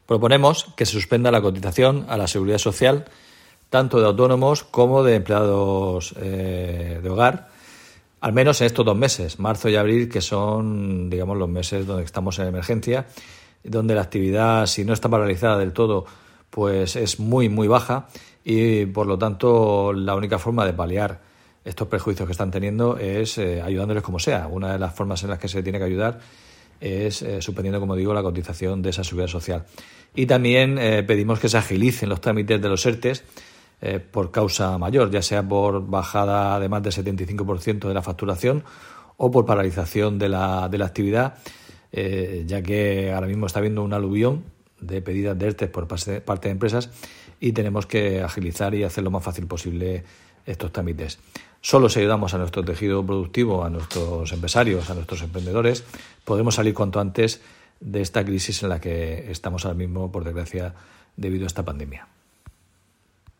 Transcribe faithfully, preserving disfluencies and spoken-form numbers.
Proponemos que se suspenda la cotización a la Seguridad Social tanto de autónomos como de empleados eh, de hogar, al menos en estos dos meses, marzo y abril, que son, digamos, los meses donde estamos en emergencia, donde la actividad, si no está paralizada del todo, pues es muy, muy baja y, por lo tanto, la única forma de paliar estos perjuicios que están teniendo es eh, ayudándoles como sea. Una de las formas en las que se tiene que ayudar es eh, suspendiendo, como digo, la cotización de esa seguridad social. Y también eh, pedimos que se agilicen los trámites de los ERTES eh, por causa mayor, ya sea por bajada de más del setenta y cinco por ciento de la facturación o por paralización de la, de la actividad, eh, ya que ahora mismo está habiendo un aluvión de pedidas de ERTES por parte de empresas y tenemos que agilizar y hacer lo más fácil posible estos trámites. Solo si ayudamos a nuestro tejido productivo, a nuestros empresarios, a nuestros emprendedores, podremos salir cuanto antes de esta crisis en la que estamos ahora mismo, por desgracia, debido a esta pandemia.